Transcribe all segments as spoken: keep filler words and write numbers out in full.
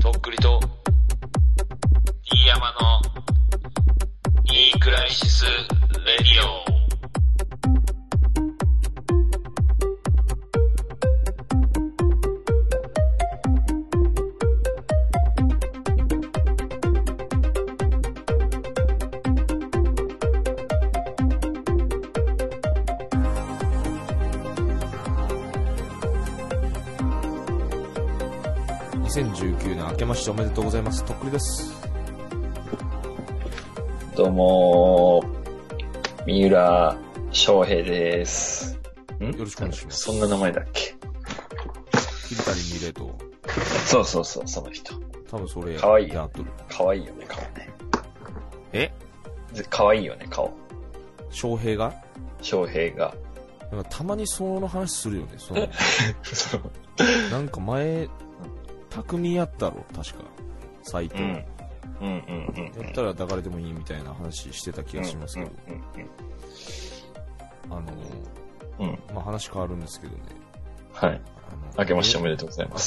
とっくりと飯山のいいクライシスレディオ。 にせんじゅうきゅうねん明けましておめでとうございます。とっくりです。 どうもー、三浦翔平です。 んよろしくお願いします。 そんな名前だっけ？ 桐谷美玲と。 そうそうそう、その人。 多分それや。 かわいい。 やっとる。 かわいいよね、顔ね。 え？ かわいいよね、顔。 翔平が？ 翔平が。 なんかたまにその話するよね。そのそう。 なんか前、匠やったろ、確か。サイト。 うん。うんうんうん、うん。 やったら抱かれてもいいみたいな話してた気がしますけど。 うんうんうんうん、 あの、 うん、 まあ、話変わるんですけどね。 はい。 あの明けましておめでとうございます。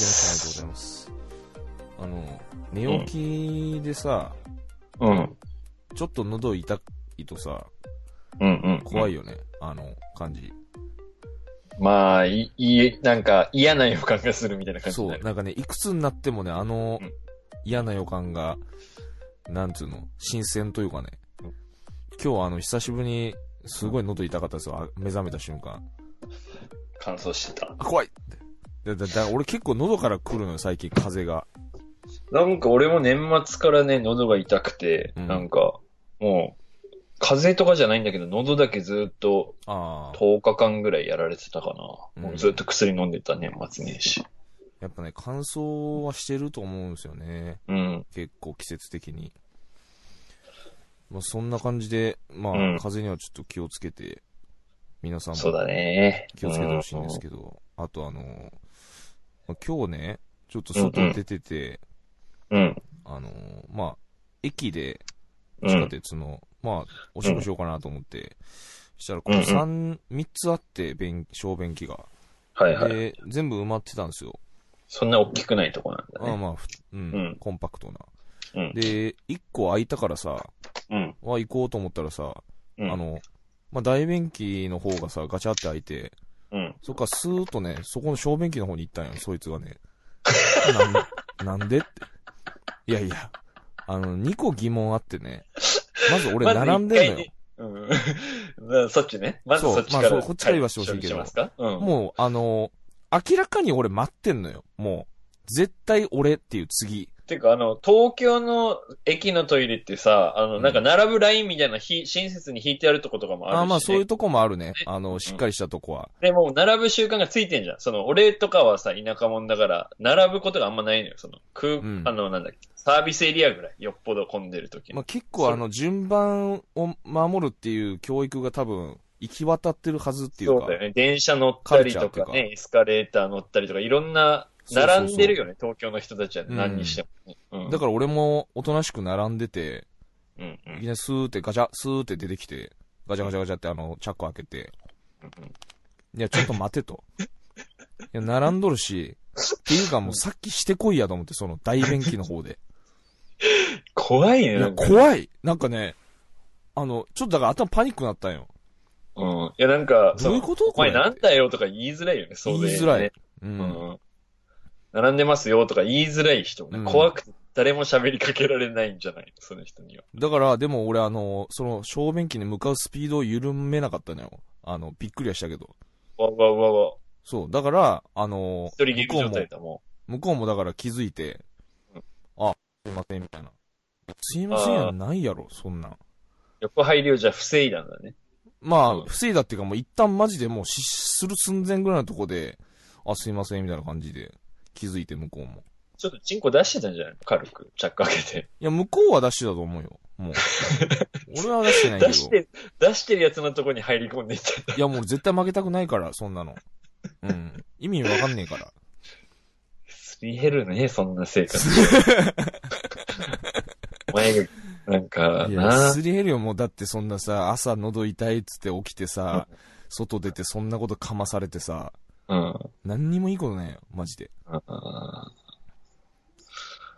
明けましておめでとうございます。あの、寝起きでさ、 うん。 ちょっと喉痛いとさ、 うんうん、うん。 怖いよね、あの感じ。 まあ、いい、なんか嫌な予感がするみたいな感じになる。 そう、なんかね、いくつになってもね、あの、うん、嫌な予感が、なんつうの、新鮮というかね、うん、今日あの、久しぶりに、すごい喉痛かったですよ、目覚めた瞬間。 乾燥してた。 あ、怖いって。だ、だ、だ、俺結構喉から来るのよ、最近、風が。 なんか俺も年末からね、喉が痛くて、うん、なんか、もう、風邪とかじゃないんだけど、喉だけずっととおかかんぐらいやられてたかな。もうずっと薬飲んでた年末年始。 やっぱね、乾燥はしてると思うんですよね。 うん。 結構季節的に。まあそんな感じで、まあ、うん、風邪にはちょっと気をつけて、皆さんもそうだね。 気をつけてほしいんですけど、あとあの、まあ、今日ね、ちょっと外出てて、 うん、うん、 あの、まあ、駅で地下鉄の、うんまあ、お仕事しようかなと思って、うん、したらこのさん、みっつあって、便、小便器が。 はいはい。 で、全部埋まってたんですよ。 そんな大きくないとこなんだね。 ああまあ、うん、うん、コンパクトな。 うん、 で、いっこ空いたからさ、 うん。 は行こうと思ったらさ、 うん、 あの、まあ、大便器の方がさ、ガチャって開いて、 うん。 そっからスーッとね、そこの小便器の方に行ったんよ、そいつがね。なん、なんでって。いやいや、あの、にこ疑問あってね。まず俺並んでんのよ。 うん。そっちね。まずそっちから。 まあ、こっちから言わせてほしいけど。うん、もう、あのー、明らかに俺待ってんのよ。もう、絶対俺っていう次。 てか、あの、東京の駅のトイレってさ、あの、なんか並ぶラインみたいなひ、親切に引いてあるとことかもあるし、ね。 あまあそういうとこもあるね。あの、しっかりしたとこは。 で、もう並ぶ習慣がついてんじゃん。その、俺とかはさ、田舎者だから、並ぶことがあんまないのよ。その、空、うん、あの、なんだっけ、サービスエリアぐらい、よっぽど混んでるとき。 まあ結構あの、順番を守るっていう教育が多分、行き渡ってるはずっていうか。 そうだよね。電車乗ったりとかね、エスカレーター乗ったりとか、いろんな、並んでるよね、そうそうそう東京の人たちは何にしても、 うんうん。だから俺もおとなしく並んでて、 うんうん、 いきなりスーってガチャ、スーって出てきて、ガチャガチャガチャってあの、チャック開けて、 うんうん、 いや、ちょっと待てと。いや、並んどるし、っていうかもうさっきしてこいやと思って、その大便器の方で。 怖いね。 いや、怖い。なんかね、あの、ちょっとだから頭パニックになったんよ。 うん。いや、なんか、 どういうことお前なんだよとか言いづらいよね、そうで、ね。 言いづらい。 うん。うん並んでますよとか言いづらい人、ねうん、怖くて誰も喋りかけられないんじゃないその人には。 だから、でも俺あの、その小便器に向かうスピードを緩めなかったのよ。あの、びっくりはしたけど。 わわわわ。 そう、だから、あの、 一人ゲーム状態だもん。向こうもだから気づいて、うん、あ、すいません、みたいな。すいませんやないやろ、そんなん。 横入りをじゃあ防いだんだね。 まあ、うん、防いだっていうかもう一旦マジでもう失する寸前ぐらいのとこで、あ、すいません、みたいな感じで。気づいて向こうも。 ちょっとチンコ出してたんじゃないの軽く。チャック開けて。 いや、向こうは出してたと思うよ。もう。俺は出してないけど。 出して、出してるやつのとこに入り込んでいった。 いや、もう絶対負けたくないから、そんなの。うん。意味わかんねえから。 すり減るね、そんな生活。お前が、なんか、 いや、すり減るよ、もう。だってそんなさ、朝喉痛いっつって起きてさ、うん、外出てそんなことかまされてさ、 うん。 何にもいいことないよ、マジで。 あ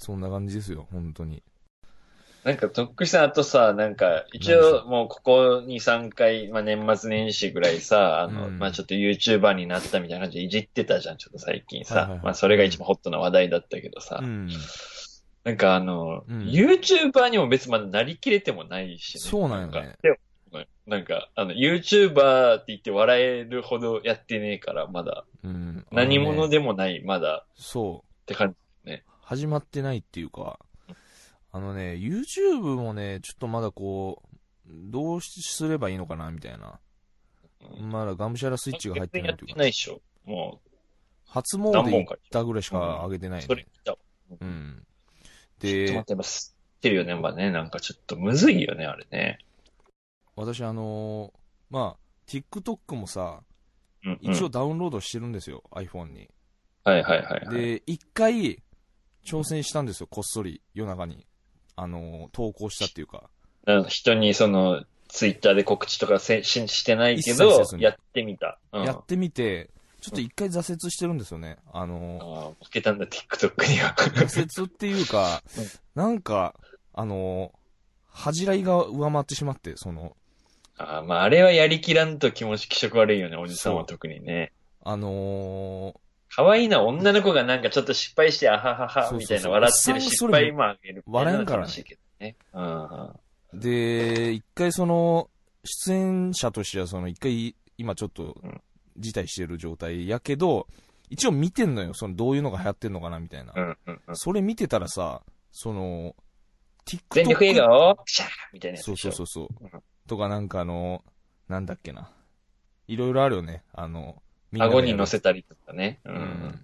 そんな感じですよ、本当に。 なんか、とっくりさん、あとさ、なんか、一応、もうここに、さんかい、まあ、年末年始ぐらいさ、あの、うん、まあ、ちょっと YouTuber になったみたいな感じでいじってたじゃん、ちょっと最近さ。はいはいはい、まあ、それが一番ホットな話題だったけどさ。うん、なんかあの、うん、YouTuber にも別にまだなりきれてもないしね。 そうなんよね。 なんか、あの、YouTuber って言って笑えるほどやってねえから、まだ。うん。ね、何者でもない、まだ。 そう。 って感じね。 始まってないっていうか、あのね、YouTube もね、ちょっとまだこう、どうすればいいのかな、みたいな。うん、まだがむしゃらスイッチが入ってないというか。 ないっしょ。もう。 初詣行ったぐらいしか上げてないね。うん、それ見た。うん。 で、ちょっと待って、吸ってるよね、まあね。なんかちょっとむずいよね、あれね。 私あのー、まあ、TikTok もさ、うんうん、一応ダウンロードしてるんですよ、iPhone に。 はいはいはい、はい。 で、一回、挑戦したんですよ、こっそり、夜中に。あのー、投稿したっていうか。 人にその、ツイッターで告知とかせししてないけど、やってみた、 うん。やってみて、ちょっと一回挫折してるんですよね。あのー、ああ、負けたんだ、TikTok には。 挫折っていうか、なんか、あのー、恥じらいが上回ってしまって、その、 ああ、まあ、あれはやりきらんと気持ち気色悪いよね、おじさんは特にね。 あのー、 可愛いな、女の子がなんかちょっと失敗して、あははは、みたいな笑ってる失敗もあげる。 笑えんからね。 で、一回その、出演者としてはその、一回、今ちょっと、辞退してる状態やけど、一応見てんのよ、その、どういうのが流行ってんのかな、みたいな。うんうんうん、それ見てたらさ、その、 TikTok。全力笑顔シャーみたいなやつ。 そうそうそうそう。うん、とかなんかあの、なんだっけな。いろいろあるよね。あの、 みんな顎に乗せたりとかね。うん。うん、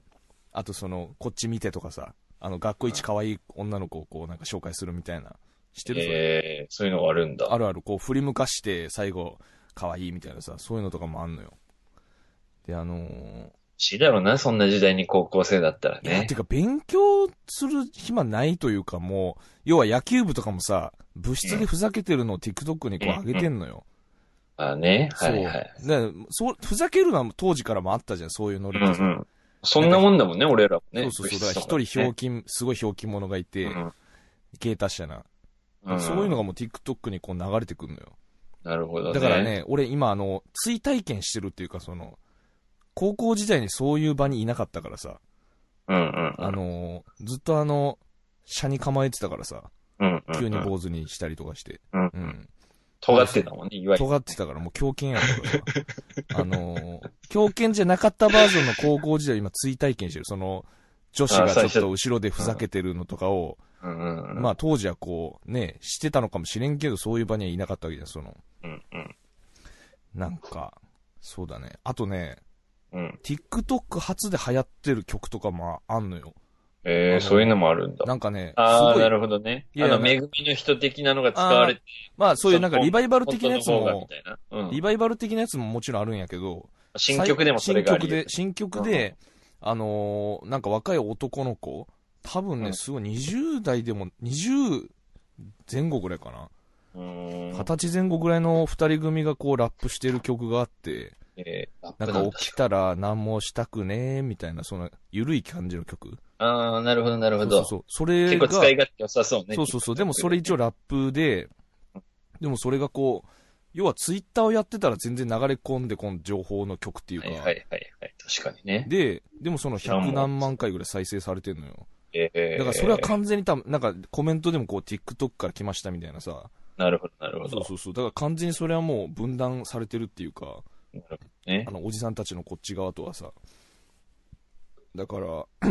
あとその、こっち見てとかさ、あの、学校一可愛い女の子をこうなんか紹介するみたいな。知ってる？ えー、そういうのがあるんだ。 あるある。こう振り向かして最後、可愛いみたいなさ、そういうのとかもあんのよ。で、あのー、 しだろうな、そんな時代に高校生だったらね。 いや、てか勉強する暇ないというかもう、要は野球部とかもさ、部室でふざけてるのを TikTok にこう上げてんのよ。 うんうん、あね、はいはい。 でそう、ふざけるのは当時からもあったじゃん、そういうノリってさ、うんうん。 そんなもんだもんね、俺らもね。 そうそうそう。だから一人ひょうきん、すごいひょうきん者がいて、うん、芸達者な、うん。そういうのがもう TikTok にこう流れてくるのよ。 なるほどね。 だからね、俺今あの、追体験してるっていうかその、高校時代にそういう場にいなかったからさ、 うんうんうん、 あの、ずっとあの、車に構えてたからさ、うんうんうん、急に坊主にしたりとかして。 うんうん、尖ってたもんね、いわゆる。 尖ってたからもう狂犬やからさ。あの、狂犬じゃなかったバージョンの高校時代今追体験してる。その、女子がちょっと後ろでふざけてるのとかを、うんうんうん、まあ当時はこう、ね、してたのかもしれんけど、そういう場にはいなかったわけじゃん、その。 うんうん、 なんか、そうだね。あとね、 うん、 TikTok 初で流行ってる曲とかもあんのよ。 ええー、そういうのもあるんだ。 なんかね、 ああ、なるほどね。あの、めぐみの人的なのが使われて。 まあ、そういうなんかリバイバル的なやつも、うん、リバイバル的なやつももちろんあるんやけど、 新曲でもそれがある。 新曲で、新曲で、うん、あのー、なんか若い男の子、多分ね、すごいにじゅう代でも、にじゅうぜん後ぐらいかな。はたちぜん後ぐらいの二人組がこうラップしてる曲があって、 えー、 なんか起きたら何もしたくねーみたいな、その、ゆるい感じの曲。 ああ、なるほど、なるほど。 そうそうそう。それが。 結構使い勝手良さそうね。 そうそうそう。でもそれ一応ラップで、でもそれがこう、要はツイッターをやってたら全然流れ込んでこの情報の曲っていうか。 はいはいはい、はい。確かにね。 で、でもそのひゃくなんまんかいぐらい再生されてんのよ。 ええー。 だからそれは完全に多分、なんかコメントでもこう TikTok から来ましたみたいなさ。 なるほど、なるほど。 そうそうそう。だから完全にそれはもう分断されてるっていうか。 ね、 あの、おじさんたちのこっち側とはさ。だから、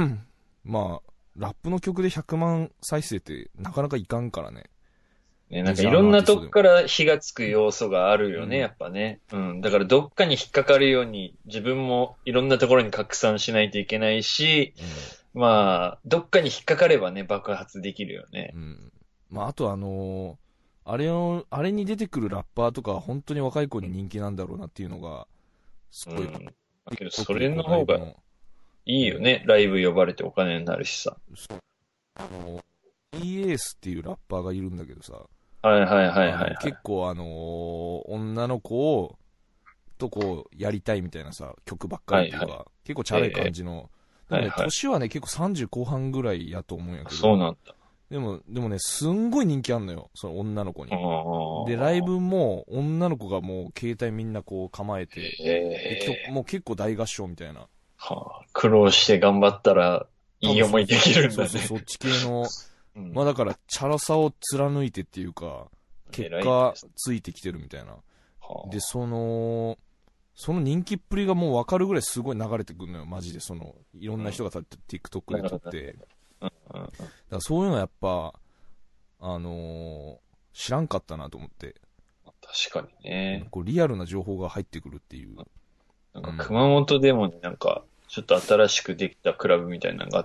まあ、ラップの曲でひゃくまん再生ってなかなかいかんからね。 ね、なんかいろんなとこから火がつく要素があるよね、うん、やっぱね。うん。だからどっかに引っかかるように自分もいろんなところに拡散しないといけないし、うん、まあ、どっかに引っかかればね、爆発できるよね。 うん。まあ、あとあのー、あれを、あれに出てくるラッパーとか本当に若い子に人気なんだろうなっていうのが、すごい。うん。 だけどそれの方がいいよね。ライブ呼ばれてお金になるしさ。 そう。あの、イーエーエス っていうラッパーがいるんだけどさ。 はいはいはいはい、はい。 結構あのー、女の子を、とこう、やりたいみたいなさ、曲ばっかりっていうか、はいはい、結構チャラい感じの、 はいはい、年はね、結構さんじゅう後半ぐらいやと思うんやけど。 そうなんだ。 でも、でもね、すんごい人気あんのよ。その女の子に。で、ライブも女の子がもう携帯みんなこう構えて、えー、もう結構大合唱みたいな。 はあ、苦労して頑張ったらいい思いできるんだね。 そうそう、そっち系の、うん、まあだから、チャラさを貫いてっていうか、結果ついてきてるみたいな。はあ、で、その、その人気っぷりがもう分かるぐらいすごい流れてくるのよ、マジで。その、いろんな人が TikTok で撮って。だからそういうのやっぱ、あのー、知らんかったなと思って。 確かにね。 こうリアルな情報が入ってくるっていう。 なんか熊本でもなんか、ちょっと新しくできたクラブみたいなのがあって、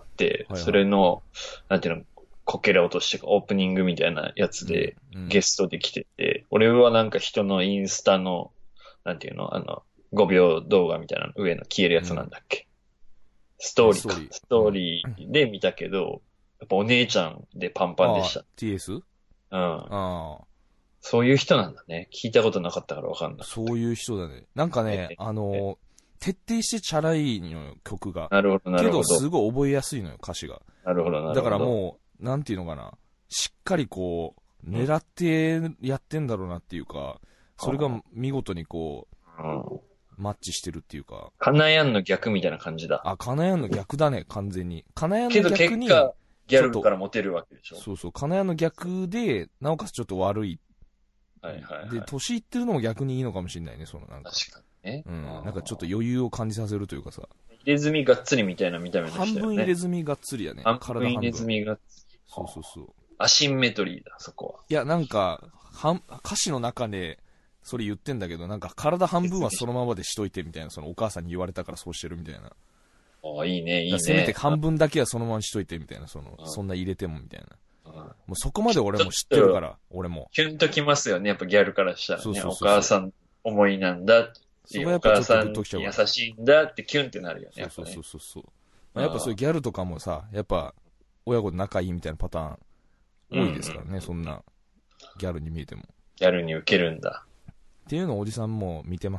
はいはい、それの、なんていうの、こけら落としてかオープニングみたいなやつでゲストで来てて、うんうん、俺はなんか人のインスタの、なんていうの、あの、ごびょう動画みたいなの上の消えるやつなんだっけ、うん、ストーリーか。ストーリー、ストーリーで見たけど、やっぱお姉ちゃんでパンパンでした。 ティーエス？ うん。 ああ。そういう人なんだね。聞いたことなかったからわかんない。 そういう人だね。なんかね、あの、徹底してチャラいのよ、曲が。 なるほど、なるほど。 けどすごい覚えやすいのよ、歌詞が。 なるほど、なるほど。 だからもう、なんていうのかな。しっかりこう、狙ってやってんだろうなっていうか、それが見事にこう、うん、マッチしてるっていうか。 カナヤンの逆みたいな感じだ。 あ、カナヤンの逆だね、完全に。カナヤンの逆に。 けど結果、ギャルからモテるわけでしょ。 そうそう、カナヤンの逆で、なおかつちょっと悪い。 はいはい、はい。 で、年いってるのも逆にいいのかもしれないね、そのなんか。 確かにね。 うん。なんかちょっと余裕を感じさせるというかさ。 入れ墨がっつりみたいな見た目の人だよね。 半分入れ墨がっつりやね。 半分入れ墨がっつり。 そうそうそう。 アシンメトリーだ、そこは。 いや、なんか、は歌詞の中で、それ言ってんだけど、なんか体半分はそのままでしといてみたいな、そのお母さんに言われたからそうしてるみたいな。 ああ、いいね、いいね。 せめて半分だけはそのままにしといてみたいな、その、そんな入れてもみたいな。もうそこまで俺も知ってるから、俺も。 キュンときますよね、やっぱギャルからしたらね。そうそうそうそう、お母さん思いなんだっていう、お母さんに優しいんだってキュンってなるよね、やっぱね。 そうそうそうそう。まあ、やっぱそういうギャルとかもさ、やっぱ親子で仲いいみたいなパターン多いですからね、うんうん、そんなギャルに見えても。 ギャルに受けるんだ。 っていうのをおじさんも見てます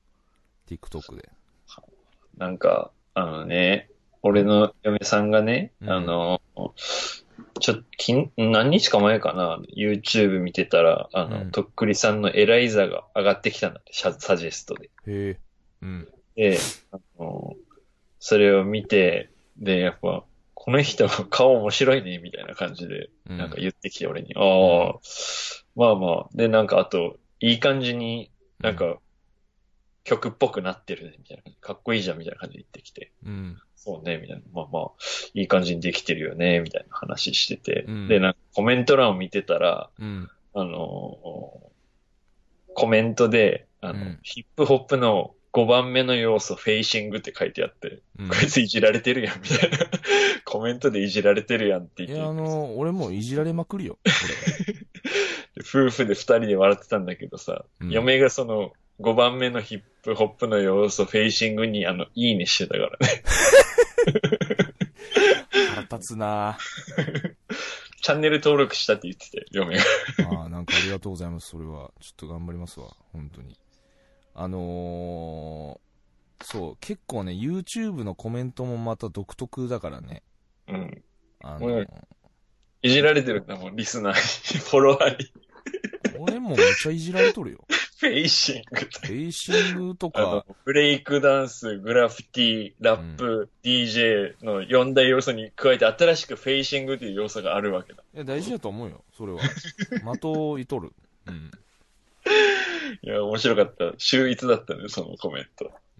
。TikTok で。 なんか、あのね、俺の嫁さんがね、うん、あの、ちょっと、き何日か前かな、YouTube 見てたら、あの、うん、とっくりさんのエライザが上がってきたんだって、サジェストで。 へえ。うん。 で、あの、それを見て、で、やっぱ、この人顔面白いね、みたいな感じで、なんか言ってきて俺に、うん、ああ、まあまあ、で、なんかあと、いい感じになんか、曲っぽくなってるね、みたいな。かっこいいじゃん、みたいな感じで言ってきて。 うん。 そうね、みたいな。まあまあ、いい感じにできてるよね、みたいな話してて。うん、で、なんかコメント欄を見てたら、 うん、 あのー、コメントで、あの、うん、ヒップホップのごばんめの要素、フェイシングって書いてあって、うん、こいついじられてるやん、みたいな。コメントでいじられてるやんって言って。 いや、あのー、俺もいじられまくるよ、これ。夫婦で二人で笑ってたんだけどさ、うん、嫁がその、ごばんめのヒップホップの要素、フェイシングに、あの、いいねしてたからね。 腹立つなチャンネル登録したって言ってて、嫁が。 ああ、なんかありがとうございます、それは。ちょっと頑張りますわ、本当に。あのー、そう、結構ね、YouTube のコメントもまた独特だからね。 うん。 あのー、 いじられてるんだもん、リスナーに、フォロワーに。 俺もめっちゃいじられとるよ。 フェイシング。フェイシングとか。 ブレイクダンス、グラフィティ、ラップ、うん、ディージェー のよん大要素に加えて新しくフェイシングという要素があるわけだ。 いや、大事だと思うよ、それは。的を射取る。うん。 いや、面白かった。秀逸だったね、そのコメント。 うん。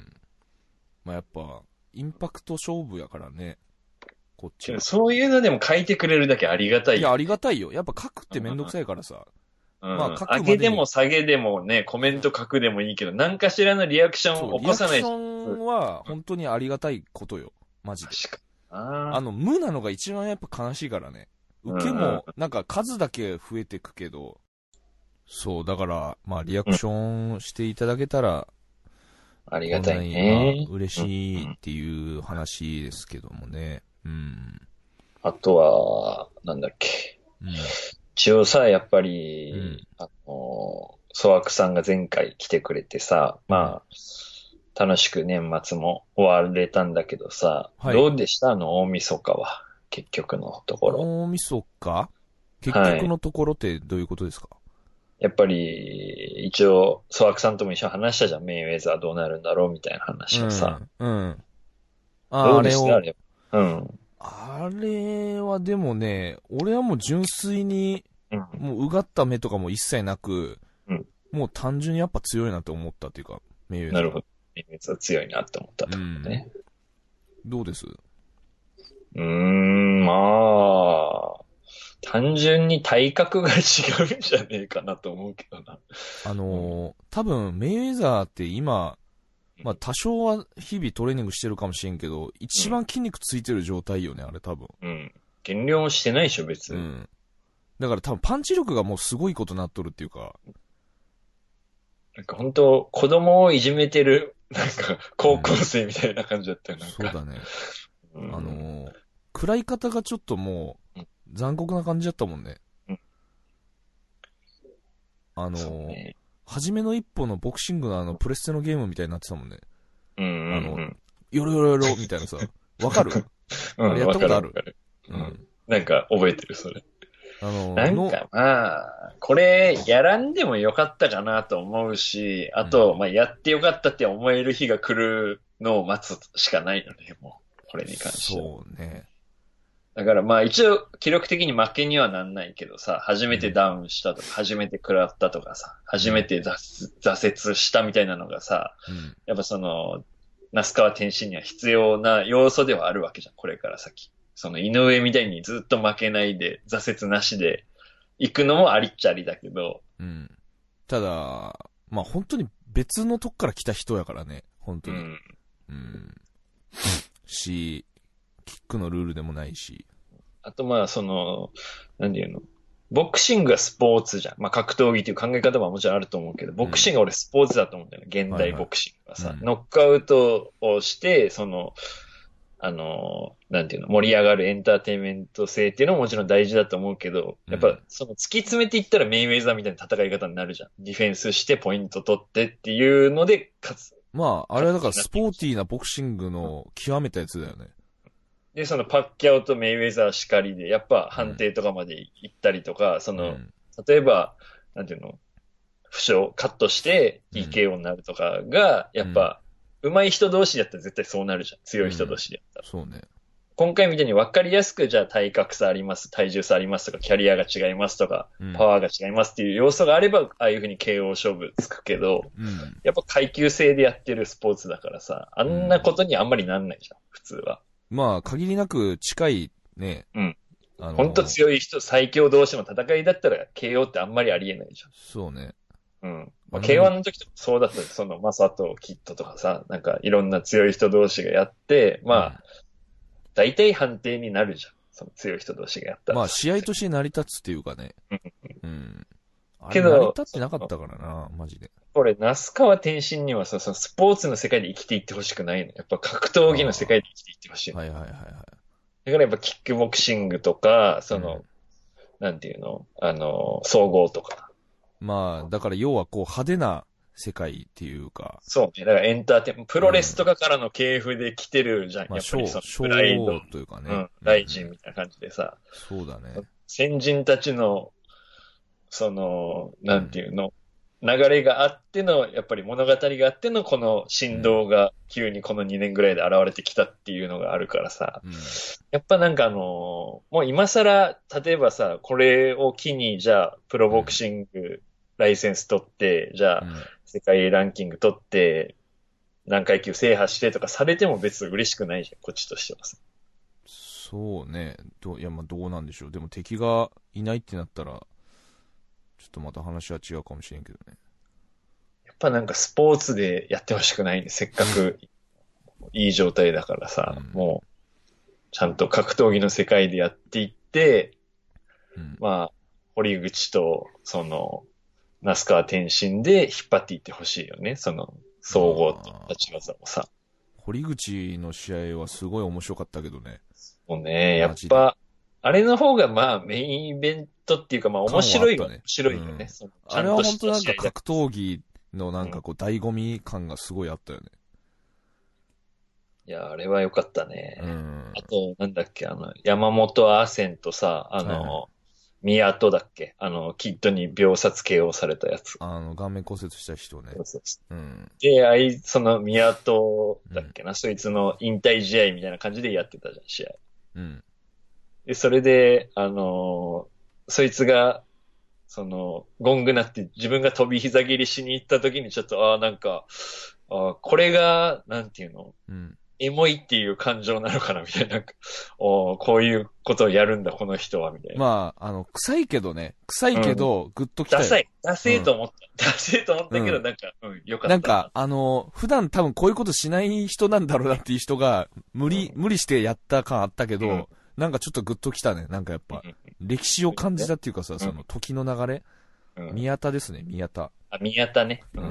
まあやっぱ、インパクト勝負やからね。こっちは。 そういうのでも書いてくれるだけありがたいよ。 いや、ありがたいよ。やっぱ書くってめんどくさいからさ。 うん、まあ、書くまで上げでも下げでもね、コメント書くでもいいけど、何かしらのリアクションを起こさないと。 リアクションは本当にありがたいことよ。マジで。 確かに。 あの、無なのが一番やっぱ悲しいからね。受けも、なんか数だけ増えてくけど、そう、だから、まあ、リアクションしていただけたら、 うん、ありがたいね。 嬉しいっていう話ですけどもね。うん。 あとは、なんだっけ。 うん。 一応さ、やっぱり、うん、あの、ソワクさんが前回来てくれてさ、まあ、 楽しく年末も終われたんだけどさ、はい、どうでしたあの大晦日は、結局のところ。 大晦日結局のところってどういうことですか？はい、 やっぱり、一応、ソワクさんとも一緒に話したじゃん、メイウェザーどうなるんだろうみたいな話をさ。うん。うん、 あどうでしたあれ。うん。 あれはでもね、俺はもう純粋に、うん、もううがった目とかも一切なく、うん、もう単純にやっぱ強いなって思ったっていうか、メイウェザー。 なるほど。メイウェザー強いなって思ったってことね。 うん、どうです？ うーん、まあ、単純に体格が違うんじゃねえかなと思うけどな。 あのー、多分メイウェザーって今、まあ多少は日々トレーニングしてるかもしれんけど、一番筋肉ついてる状態よね、あれ多分。 うん。減量してないでしょ、別に。うん。 だから多分パンチ力がもうすごいことになっとるっていうか。 なんか本当子供をいじめてる、なんか高校生みたいな感じだったよ、なんか。 そうだね。うん、あのー、食らい方がちょっともう残酷な感じだったもんね。うん、あのー、ね、初めの一歩のボクシングのあのプレステのゲームみたいになってたもんね。 うんうんうん、 あの、よろよろよろみたいなさ、わかる？うん、あれやったことある？ うん。なんか覚えてる、それ。あのー、なんかまあ、これやらんでもよかったかなと思うし、あと、うん、まあやってよかったって思える日が来るのを待つしかないのね、もう。これに関しては。 そうね。 だからまあ一応記録的に負けにはなんないけどさ、初めてダウンしたとか、うん、初めて食らったとかさ、初めて 挫, 挫折したみたいなのがさ、うん、やっぱその、那須川天心には必要な要素ではあるわけじゃん、これから先。その井上みたいにずっと負けないで、挫折なしで行くのもありっちゃありだけど。 うん。ただ、まあ本当に別のとこから来た人やからね、本当に。うん。うん、し、キックのルールでもないし。 あとまあその、なんていうの、ボクシングはスポーツじゃん。まあ格闘技っていう考え方はもちろんあると思うけど、ボクシングは俺スポーツだと思うんだよね。現代ボクシングはさ。はいはい、ノックアウトをして、その、あの、なんていうの、盛り上がるエンターテインメント性っていうのももちろん大事だと思うけど、やっぱその突き詰めていったらメイウェザーみたいな戦い方になるじゃん。ディフェンスしてポイント取ってっていうので勝つ。 まあ、あれはだからスポーティーなボクシングの極めたやつだよね。 で、そのパッキャオとメイウェザーしかりで、やっぱ判定とかまで行ったりとか、うん、その、うん、例えば、なんていうの、負傷、カットして ティーケーオー になるとかが、やっぱ、うん、上手い人同士だったら絶対そうなるじゃん。強い人同士でやったら。 うん、そうね。 今回みたいに分かりやすく、じゃあ体格差あります、体重差ありますとか、キャリアが違いますとか、うん、パワーが違いますっていう要素があれば、ああいう風に ケーオー 勝負つくけど、うん、やっぱ階級制でやってるスポーツだからさ、あんなことにあんまりなんないじゃん、普通は。 まあ、限りなく近いね。 うん。あのー、ほんと強い人、最強同士の戦いだったら、ケーオー ってあんまりありえないじゃん。 そうね。 うん。まあ、ケーワン の時とかそうだったその、マサト、キッドとかさ、なんかいろんな強い人同士がやって、まあ、うん、大体判定になるじゃん。その強い人同士がやったら。 まあ、試合として成り立つっていうかね。うん。けど、成り立ってなかったからな、マジで。 これ、那須川天心にはさ、そのスポーツの世界で生きていってほしくないの。やっぱ格闘技の世界で生きていってほしい。 はいはいはいはい。 だからやっぱキックボクシングとか、その、うん、なんていうのあの、総合とか。 まあ、だから要はこう派手な世界っていうか。 そうね。だからエンターテインメント、プロレスとかからの系譜で来てるじゃん。うん、やっぱりその、プライドというかね。 うん。大臣みたいな感じでさ。 そうだね。 先人たちの、その、なんていうの、うん、流れがあっての、やっぱり物語があっての、この振動が急にこのにねんぐらいで現れてきたっていうのがあるからさ。うん、やっぱなんかあの、もう今更、例えばさ、これを機に、じゃあ、プロボクシングライセンス取って、じゃあ、世界ランキング取って、何階級制覇してとかされても別に嬉しくないじゃん、こっちとしてはさ。 そうね。どいや、まあどうなんでしょう。でも敵がいないってなったら、ちょっとまた話は違うかもしれんけどね。 やっぱなんかスポーツでやってほしくないね。せっかくいい状態だからさ、うん、もう、ちゃんと格闘技の世界でやっていって、うん、まあ、堀口と、その、那須川天心で引っ張っていってほしいよね。その、総合と立ち技もさ。 堀口の試合はすごい面白かったけどね。 そうね、やっぱ、あれの方がまあメインイベントっていうかまあ面白いは面白いよね。うん、 あれは本当なんか格闘技のなんかこう醍醐味感がすごいあったよね。 いや、あれは良かったね。 うん。 あと、なんだっけ、あの、山本アセンとさ、あの、はいはい、宮戸だっけ、あの、キッドに秒殺 ケーオー されたやつ。 あの、顔面骨折した人ね。 そうそうそう。うん。 で、あい、その宮戸だっけな、うん、そいつの引退試合みたいな感じでやってたじゃん、試合。 うん。 で、それで、あのー、そいつが、その、ゴングなって自分が飛び膝蹴りしに行った時にちょっと、ああ、なんか、ああ、これが、なんていうの、うん、エモいっていう感情なのかなみたいな、なんか、おこういうことをやるんだ、この人は、みたいな。 まあ、あの、臭いけどね、臭いけど、グッときたよ。 ダサい、ダセーと思った。ダセーと思ったけど、なんか、うん、よかった。 なんか、あの、普段多分こういうことしない人なんだろうなっていう人が、無理、無理してやった感あったけど、うん、なんかちょっとグッときたね。なんかやっぱ、歴史を感じたっていうかさ、その時の流れ。うん、宮田ですね、宮田。 あ、宮田ね。 うん。うん、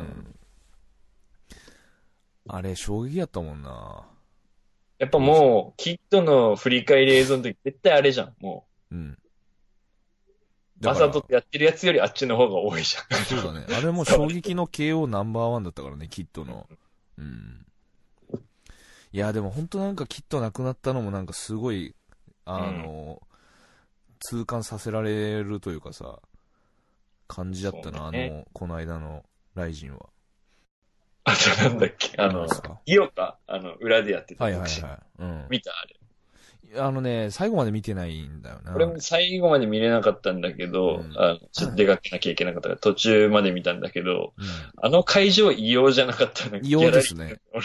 あれ、衝撃やったもんな。 やっぱもう、キッドの振り返り映像の時、絶対あれじゃん、もう。うん。わざとやってるやつよりあっちの方が多いじゃん。 そうだね。あれも衝撃の ケーオー ナンバーワンだったからね、キッドの。うん。いや、でも本当なんかキッドなくなったのもなんかすごい、あの、うん、痛感させられるというかさ、感じだったな、ね、あの、この間のライジンは。 あとなんだっけ、あの、イオカ、あの、裏でやってた。 はいはいはい。うん。 見たあれ。 あのね、最後まで見てないんだよな。 俺も最後まで見れなかったんだけど、うん、あのちょっと出かけなきゃいけなかったから、途中まで見たんだけど、うん、あの会場異様じゃなかったね。 異様ですね。うん、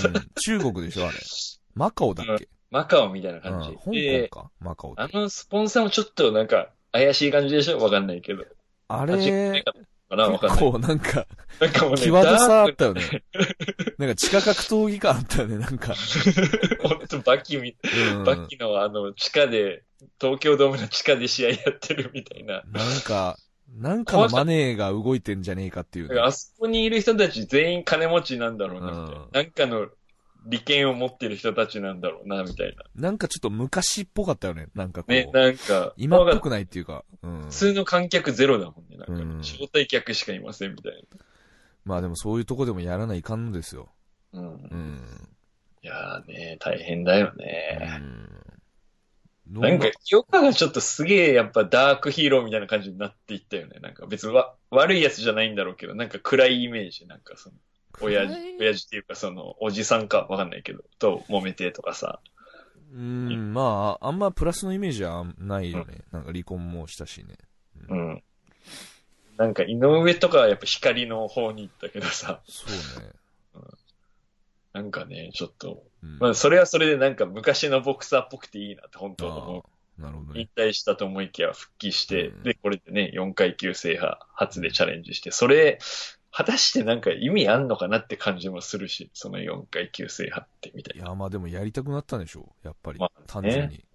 中国でしょ、あれ。マカオだっけ、うん、 マカオみたいな感じ。うん、 香港かマカオって。 あのスポンサーもちょっとなんか怪しい感じでしょ、わかんないけど。 あれ、 かな、 結構なんか、なんかもうね、際どさあったよね。なんか地下格闘技感あったよね、なんか。 ほんとバキみ、うん、バキのあの地下で、東京ドームの地下で試合やってるみたいな。 なんか、なんかのマネーが動いてんじゃねえかっていう、 ね。あそこにいる人たち全員金持ちなんだろうな、みたいな。うん、なんかの利権を持ってる人たちなんだろうな、みたいな。 なんかちょっと昔っぽかったよね、なんかこう。 ね、なんか。 今っぽくないっていうか。 うん、普通の観客ゼロだもんね、なんか、ね。うん、招待客しかいません、みたいな。 まあでもそういうとこでもやらないかんのですよ。 うん。うん。いやーね、大変だよね。うん。なんか、ヨカがちょっとすげえやっぱダークヒーローみたいな感じになっていったよね。なんか別にわ悪いやつじゃないんだろうけど、なんか暗いイメージ、なんかその。親父、親父っていうかその、おじさんかわかんないけど、と揉めてとかさ。 うーん、まあ、あんまプラスのイメージはないよね。うん、なんか離婚もしたしね。 うん。うん、なんか井上とかはやっぱ光の方に行ったけどさ。 そうね。 うん、なんかね、ちょっと、うん、まあそれはそれでなんか昔のボクサーっぽくていいなって本当思う。 なるほどね。 引退したと思いきや復帰して、うん、で、これでね、よんかい級制覇初でチャレンジして、それ、果たしてなんか意味あんのかなって感じもするし、そのよんかい級制覇ってみたいな。 いや、まあでもやりたくなったんでしょう、やっぱり。まあね、単純に。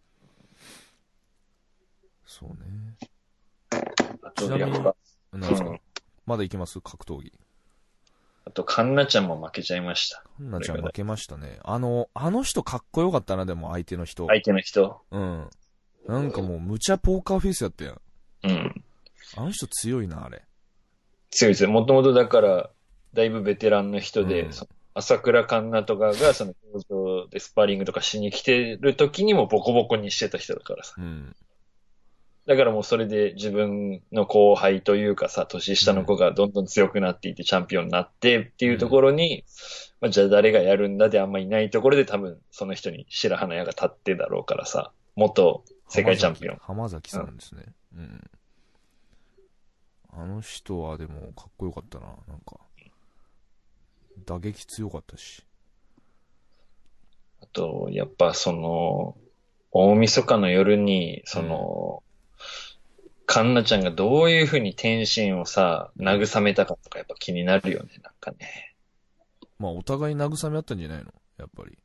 そうね。 あと、やっぱ、 なんですか、うん、まだいけます格闘技。 あと、カンナちゃんも負けちゃいました。 カンナちゃん負けましたね。あの、あの人かっこよかったな、でも相手の人。 相手の人うん。なんかもう、むちゃポーカーフェイスやったやん。 うん。 あの人強いな、あれ。 強いですよ。もともとだから、だいぶベテランの人で、うん、朝倉環奈とかが、その、工場でスパーリングとかしに来てる時にもボコボコにしてた人だからさ。 うん。 だからもうそれで自分の後輩というかさ、年下の子がどんどん強くなっていってチャンピオンになってっていうところに、うん、まあ、じゃあ誰がやるんだであんまいないところで多分その人に白羽の矢が立ってだろうからさ、元世界チャンピオン。 浜崎さんですね。うん。うんあの人はでもかっこよかったな、なんか。打撃強かったし。 あと、やっぱその、大晦日の夜に、その、うん、カンナちゃんがどういう風に天心をさ、慰めたかとかやっぱ気になるよね、なんかね。 まあお互い慰めあったんじゃないのやっぱり。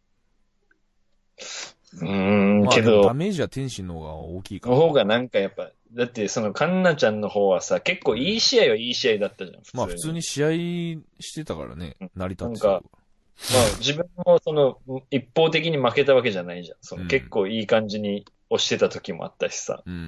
うーん、 まあ、 けど。 ダメージは天心の方が大きいから。 の方がなんかやっぱ、だってそのカンナちゃんの方はさ、結構いい試合はいい試合だったじゃん、普通に。 まあ普通に試合してたからね、成り立ってた。 なんか、まあ自分もその一方的に負けたわけじゃないじゃん。その結構いい感じに押してた時もあったしさ。 うん。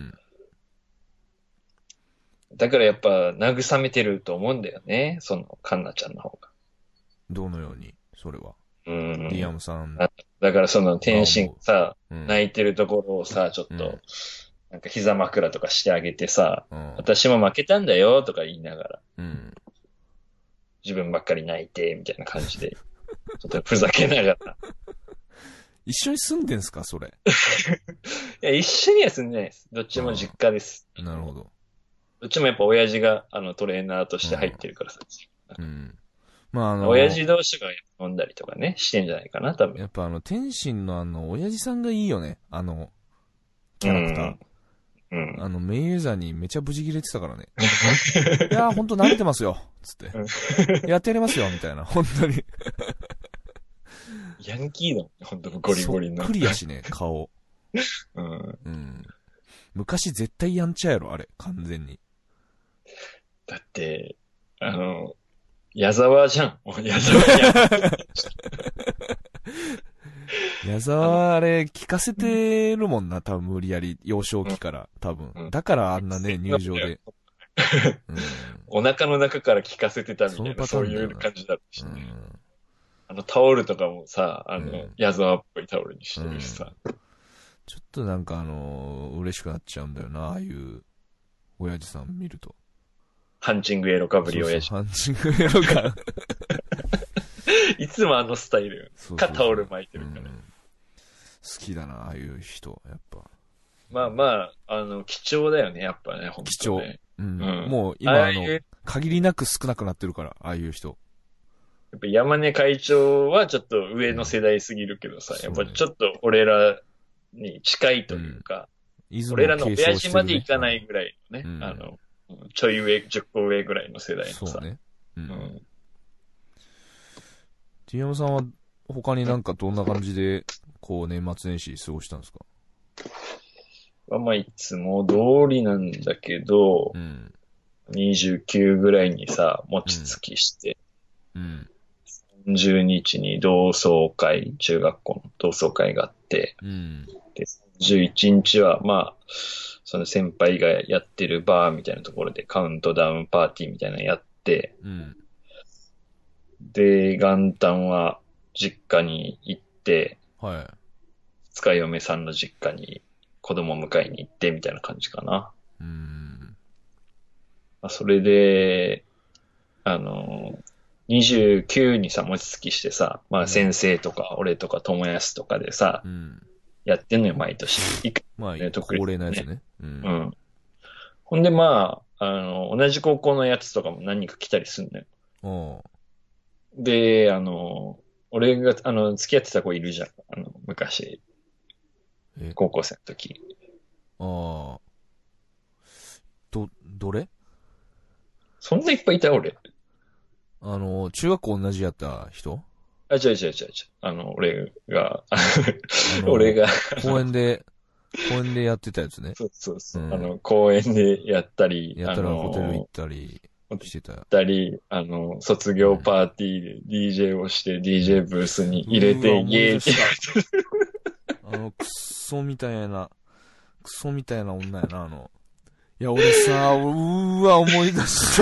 だからやっぱ慰めてると思うんだよね、そのカンナちゃんの方が。 どのように、それは。 うん。 リアムさん。 だからその天心さ、うん、泣いてるところをさ、ちょっと、うん、なんか膝枕とかしてあげてさ、うん、私も負けたんだよとか言いながら、うん、自分ばっかり泣いて、みたいな感じで、ちょっとふざけながら。 一緒に住んでんすか、それ。 いや、一緒には住んでないです。どっちも実家です。 なるほど。 どっちもやっぱ親父が、あの、トレーナーとして入ってるからさ。うん。うん、 まああの、 親父同士が飲んだりとかね、してんじゃないかな、多分。 やっぱあの、天心のあの、親父さんがいいよね。あの、キャラクター。うん。うん、あの、メイウェザーにめちゃブチ切れてたからね。いやー、ほんと慣れてますよ。つって。やってやりますよ、みたいな。本当に。 ヤンキーだもんね、ほんとゴリゴリの。 そっくりやしね、顔。うん。うん。昔絶対やんちゃやろ、あれ、完全に。 だって、あの、矢沢じゃん。矢沢やん。矢沢あれ、聞かせてるもんな、多分無理やり、幼少期から、多分。うん、だからあんなね、入場で。 うん、お腹の中から聞かせてたみたいな、そういう感じだったしね。うんあのタオルとかもさ、あの、うん、矢沢っぽいタオルにしてるしさ、うん。 ちょっとなんかあのー、嬉しくなっちゃうんだよな、ああいう、親父さん見ると。 ハンチングエロかぶり親父。 そうそうハンチングエロか。 いつもあのスタイル。そうそうそうかタオル巻いてるから、うん。好きだな、ああいう人、やっぱ。 まあまあ、あの、貴重だよね、やっぱね、本当に、ね。 貴重。うん。うん、もう今あ, あの、限りなく少なくなってるから、ああいう人。 やっぱ山根会長はちょっと上の世代すぎるけどさ、うん、やっぱちょっと俺らに近いというか、うん、俺らの親父までいかないぐらいのね、うん、あの、ちょい上、じゅっこ上ぐらいの世代のさ。そうね。うん。うん、 T 山さんは他になんかどんな感じで、こう年末年始過ごしたんですか？ まあいつも通りなんだけど、うん、にじゅうきゅうぐらいにさ、餅つきして、うんうんさんじゅうにちに同窓会、中学校の同窓会があって、うん、でさんじゅういちにちは、まあ、その先輩がやってるバーみたいなところでカウントダウンパーティーみたいなのやって、うん、で、元旦は実家に行って、はい、つか嫁さんの実家に子供迎えに行ってみたいな感じかな。うんまあ、それで、あの、にじゅうきゅうにさ、餅つきしてさ、まあ先生とか俺とか友安とかでさ、うん、やってんのよ、毎年。 まあ、ね、恒例のやつね。うん。うん。 ほんでまあ、あの、同じ高校のやつとかも何人か来たりすんのよ。おで、あの、俺が、あの、付き合ってた子いるじゃん。あの、昔。高校生の時。ああ。 ど、どれ？ そんないっぱいいた俺。 あの、中学校同じやった人？ あ、違う違う違う違う。あの、俺が、俺が。 公園で、公園でやってたやつね。 そうそうそう。うん、あの、公園でやったり。 やったらホテル行ったりしてた。 行ったり、あの、卒業パーティーで ディージェー をして、うん、ディージェー ブースに入れて、イエーイって。 あの、クソみたいな、クソみたいな女やな、あの。いや、俺さ、うーわ、思い出した。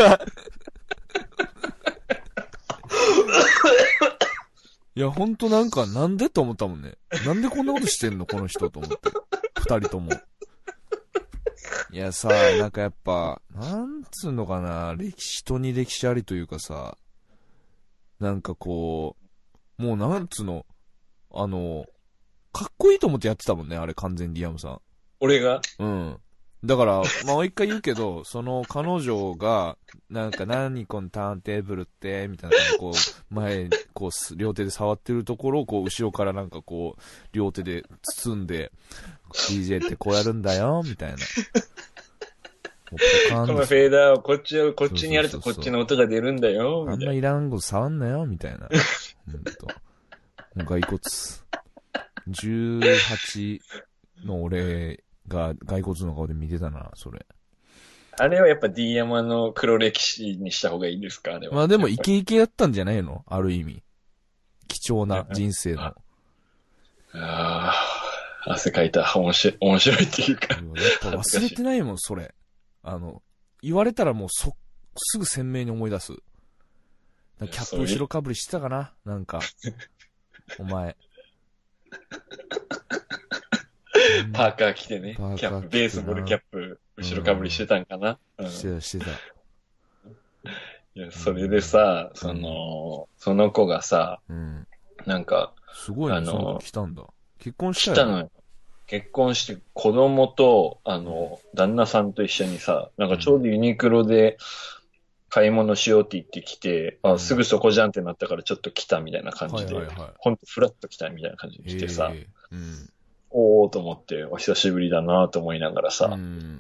いや、ほんとなんか、なんでと思ったもんね。なんでこんなことしてんのこの人と思って。二人とも。いやさ、なんかやっぱ、なんつうのかな、歴史、人に歴史ありというかさ、なんかこう、もうなんつうの、あの、かっこいいと思ってやってたもんね、あれ完全にリアムさん。 俺が？ うん。だから、まあ、もう一回言うけど、その彼女が、なんか何このターンテーブルって、みたいな感じでこう、前、こう、両手で触ってるところを、こう、後ろからなんかこう、両手で包んで、ディージェー ってこうやるんだよ、みたいな。 このフェーダーをこっちを、こっちにやるとこっちの音が出るんだよ、みたいな。 あんないらんこと触んなよ、みたいな。ほんと。もう骸骨。じゅうはちの俺、が、骸骨の顔で見てたな、それ。 あれはやっぱ D 山の黒歴史にした方がいいですか？あれは。 まあでもイケイケやったんじゃないの？ある意味。貴重な人生の。ああ、汗かいた。面白い、面白いっていうか。やっぱ忘れてないもん、それ。あの、言われたらもうそ、すぐ鮮明に思い出す。キャップ後ろかぶりしてたかななんか。 お前。 パーカー着てね。キャップ、ベースボールキャップ、後ろかぶりしてたんかな。 うん、してた、してた。 いや、それでさ、その、その子がさ、うん、なんか、 すごいね、あの、来たんだ。結婚したよ、ね。来たのよ。結婚して子供と、あの、旦那さんと一緒にさ、なんかちょうどユニクロで買い物しようって言ってきて、うん、あ、すぐそこじゃんってなったからちょっと来たみたいな感じで、はいはいはい、ほんとフラッと来たみたいな感じで来てさ、うん、おーと思って、お久しぶりだなと思いながらさ、うん、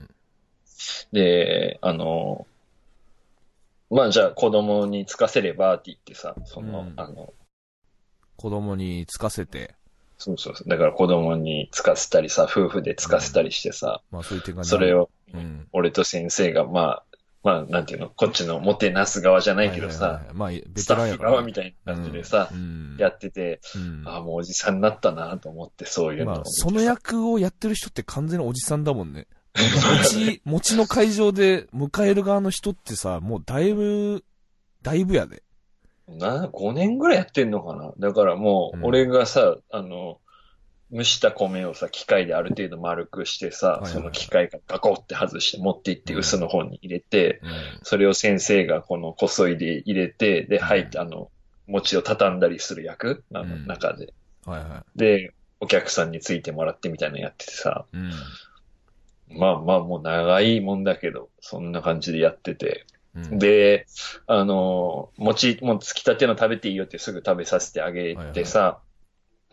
で、あの、まあじゃあ子供につかせればって言ってさ、その、うん、あの、 子供につかせて、 そうそうそう。だから子供につかせたりさ、夫婦でつかせたりしてさ、 うん、まあそういう手がそれを、うん、俺と先生が、まあ、まあ、なんていうの、こっちのもてなす側じゃないけどさ、はいはいはい、まあ、ベテランやから、スタッフ側みたいな感じでさ、うん、やってて、うん、ああ、もうおじさんになったなと思って、そういうのを、まあ。 その役をやってる人って完全におじさんだもんね。餅、餅の会場で迎える側の人ってさ、もうだいぶ、だいぶやで。 な、ごねんぐらいやってんのかな。だからもう、俺がさ、うん、あの、蒸した米をさ、機械である程度丸くしてさ、はいはいはい、その機械がガコって外して持っていって臼の方に入れて、うん、それを先生がこのこそいで入れて、で、入って、あの、餅を畳んだりする役あの中で、うんはいはい。で、お客さんについてもらってみたいなのやっててさ、うん、まあまあもう長いもんだけど、そんな感じでやってて、うん、で、あの、餅、もうつきたての食べていいよってすぐ食べさせてあげてさ、はいはい、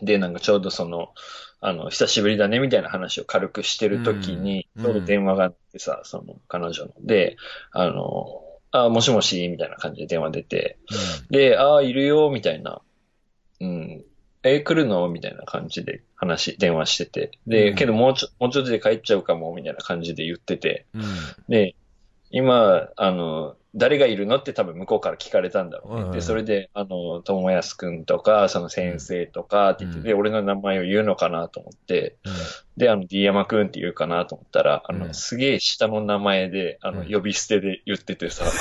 で、なんかちょうどその、あの、久しぶりだねみたいな話を軽くしてるときに、うん、ちょうど電話があってさ、その彼女の。で、あの、あ、もしもしみたいな感じで電話出て、うん、で、あ、いるよみたいな、うん、え、来るのみたいな感じで話、電話してて、で、うん、けどもうちょ、もうちょっとで帰っちゃうかもみたいな感じで言ってて、うん、で、今、あの、誰がいるのって多分向こうから聞かれたんだろうね。うんうん、で、それで、あの、ともやすくんとか、その先生とかって言って、うん、で、俺の名前を言うのかなと思って、うん、で、あの、D 山くんって言うかなと思ったら、あの、うん、すげえ下の名前で、あの、うん、呼び捨てで言っててさ、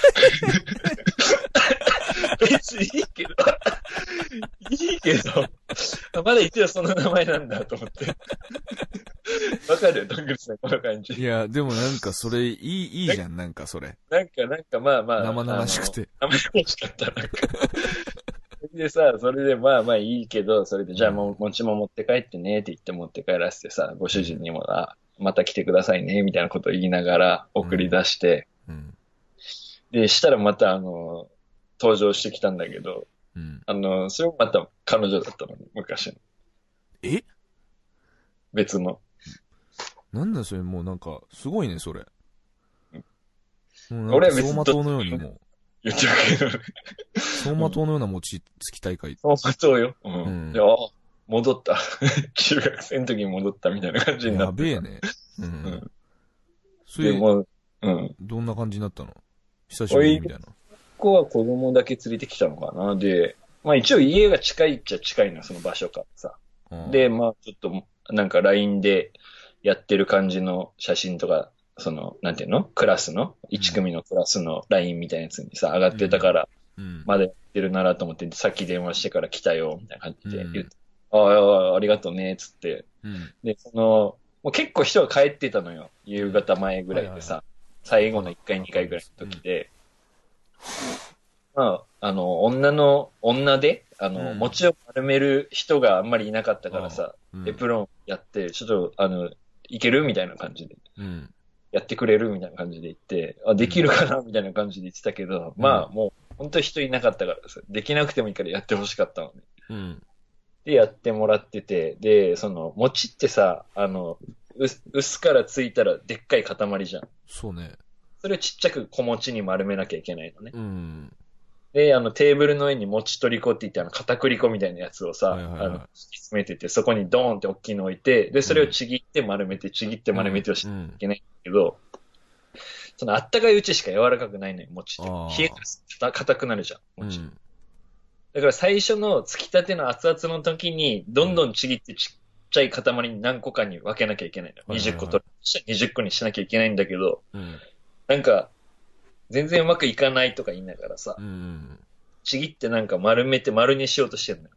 別にいいけど、いいけど、まだ一応その名前なんだと思って。わかるよ、どんぐりさん、この感じ。 いや、でもなんかそれ、いい、いいじゃん、なんかそれ。 なんか、なんかまあまあ。 生々しくて。 生々しかった、なんか。でさ、それでまあまあいいけど、それでじゃあもう、餅も持って帰ってねって言って持って帰らせてさ、ご主人にも、あ、また来てくださいね、みたいなことを言いながら送り出して、うんうん、で、したらまたあの、登場してきたんだけど、うん、あの、それもまた彼女だったのね、昔の。 え別の。 なんだそれ、もうなんか、すごいね、それ。うん、俺は別に。走馬灯のようにもう。 言っちゃうけどね。 走馬灯のような餅つき大会。 走馬灯よ。うん。うん、いや、戻った。中学生の時に戻ったみたいな感じになって。 やべえね。うん。うん、それでも、うん。 どんな感じになったの？久しぶりみたいな。 ここは子供だけ連れてきたのかな。で、まあ一応家が近いっちゃ近いの、その場所からさ。うん、で、まあちょっと、なんか ライン でやってる感じの写真とか、その、なんていうの？クラスの、いち組のクラスの ライン みたいなやつにさ、上がってたから、うん、まだやってるならと思って、さっき電話してから来たよ、みたいな感じで言って、うん、ああ、ありがとうね、つって。うん、で、その、もう結構人が帰ってたのよ。夕方前ぐらいでさ、はいはい、最後のいっかい、にかいぐらいの時で。うん、まあ、あの、女の、女で、あの、うん、餅を丸める人があんまりいなかったからさ、うん、エプロンやって、ちょっと、あの、いけるみたいな感じで。うんやってくれるみたいな感じで言って、あ、できるかなみたいな感じで言ってたけど、うん、まあもう本当に人いなかったからさ、できなくてもいいからやってほしかったのね。うん。で、やってもらってて、で、その、餅ってさ、あの、う、薄からついたらでっかい塊じゃん。 そうね。 それをちっちゃく小餅に丸めなきゃいけないのね。うん。で、あの、テーブルの上に餅取り粉って言って、あの、片栗粉みたいなやつをさ、はいはいはい、あの、敷き詰めてて、そこにドーンって大きいの置いて、で、それをちぎって丸めて、ちぎって丸めてをしなきゃいけないんだけど、うんうん、その、あったかいうちしか柔らかくないのよ、餅って。冷えたら硬くなるじゃん、餅。うん、だから最初のつきたての熱々の時に、どんどんちぎってちっちゃい塊に何個かに分けなきゃいけないの。はいはいはい、にじゅっこ取る。にじゅっこにしなきゃいけないんだけど、うん、なんか、全然うまくいかないとか言いながらさ、うん、ちぎってなんか丸めて丸にしようとしてるのよ。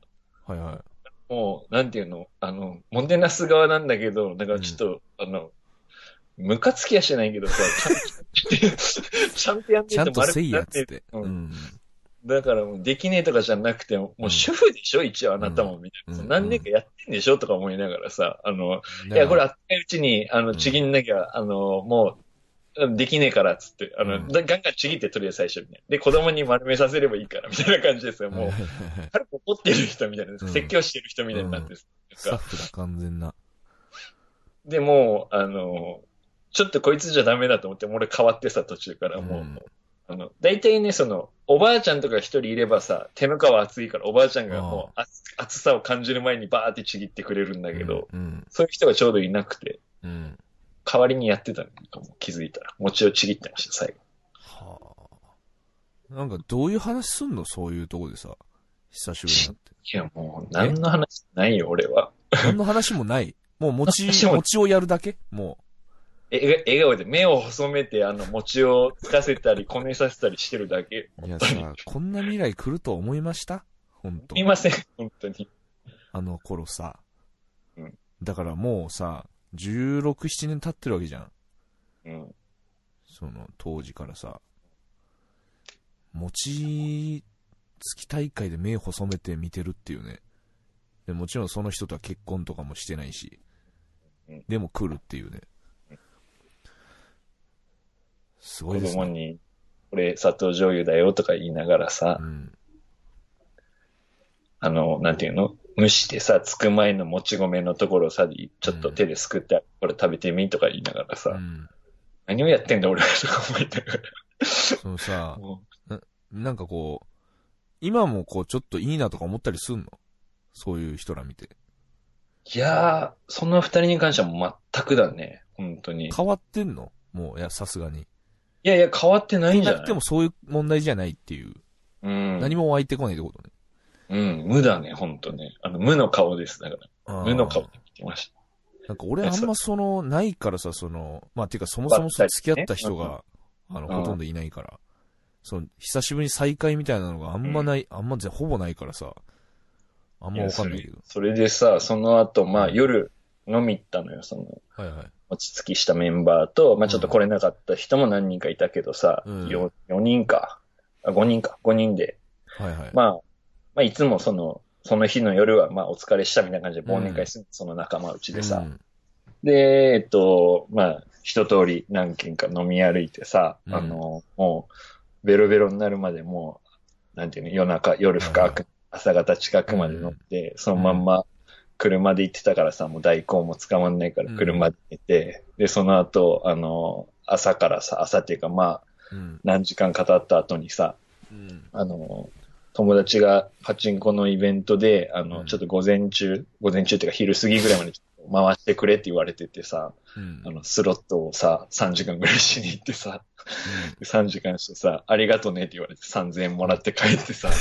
はいはい。 もう、なんていうの、あの、もてなす側なんだけど、だからちょっと、うん、あの、ムカつきはしてないけどさ、ちゃんと、ちゃんとやんねえと丸くなって。 ちゃんとせいやっつって。 うん。だからもうできねえとかじゃなくて、もう主婦でしょ、一応あなたも、みたいな。うん、何年かやってんでしょとか思いながらさ、あの、いや、これあったいうちに、あの、ちぎんなきゃ、うん、あの、もう、できねえから、つって、あの、うん、ガンガンちぎってとりあえず最初にね。で、子供に丸めさせればいいから、みたいな感じですよ。もう、軽く怒ってる人みたいな、説教してる人みたいになってる、 うん、スタッフだ、完全な。 で、もう、あの、ちょっとこいつじゃダメだと思って、俺変わってさ、途中からもう、うん、あの、大体ね、その、おばあちゃんとか一人いればさ、手の皮熱いからおばあちゃんがもう熱さを感じる前にバーってちぎってくれるんだけど、うんうん、そういう人がちょうどいなくて、うん、代わりにやってたのかも気づいたら、餅をちぎってました、最後。はあ。なんかどういう話すんのそういうとこでさ、久しぶりになって。 いやもう、何の話ないよ、俺は。 何の話もない。もう餅、餅をやるだけもう。 え、笑顔で目を細めて、あの、餅をつかせたり、こねさせたりしてるだけ。 いやさ、こんな未来来ると思いました本当。 いません、本当に。 あの頃さ。うん。だからもうさ、じゅうろく、ななねん経ってるわけじゃん。うん。その、当時からさ。餅つき大会で目細めて見てるっていうね。でもちろんその人とは結婚とかもしてないし。でも来るっていうね。すごいですね。 子供に、これ砂糖醤油だよとか言いながらさ、うん、あの、なんていうの蒸してさ、つく前のもち米のところをさ、ちょっと手ですくって、うん、これ食べてみとか言いながらさ、うん、何をやってんだ俺はとか思いながら。 そのさな、なんかこう、今もこうちょっといいなとか思ったりすんのそういう人ら見て。 いやー、その二人に関してはもう全くだね。本当に。 変わってんのもう、いや、さすがに。 いやいや、変わってないんじゃない？ なくてもそういう問題じゃないっていう。うん。何も湧いてこないってことね。 うん、無だね、ほんとね。あの、無の顔です、だから。無の顔で見てました。 なんか俺あんまその、ないからさ、その、まあ、ていうかそもそもその付き合った人が、ね、あの、ほとんどいないから、その、久しぶりに再会みたいなのがあんまない、うん、あんまぜ、ほぼないからさ、あんまわかんないけど。 それでさ、その後、まあ、夜飲み行ったのよ、その。 はいはい。 落ち着きしたメンバーと、まあちょっと来れなかった人も何人かいたけどさ、うん、よ, よにんか、あ、ごにんか、ごにんで、はいはい。まあ、まあいつもその、その日の夜はまあお疲れしたみたいな感じで忘年会する、うん、その仲間内でさ、うん、で、えっと、まあ一通り何軒か飲み歩いてさ、うん、あの、もう、ベロベロになるまでもう、なんていうの、夜中、夜深く、はいはい、朝方近くまで乗って、うん、そのまんま、車で行ってたからさ、もう代行も捕まんないから車で行って、うん、で、その後、あの、朝からさ、朝っていうかまあ、うん、何時間か経った後にさ、うん、あの、友達がパチンコのイベントで、あの、うん、ちょっと午前中、午前中っていうか昼過ぎぐらいまで回してくれって言われててさ、うん、あの、スロットをさ、さんじかんぐらいしに行ってさ、うん、さんじかんしてさ、ありがとねって言われてさんぜんえんもらって帰ってさ、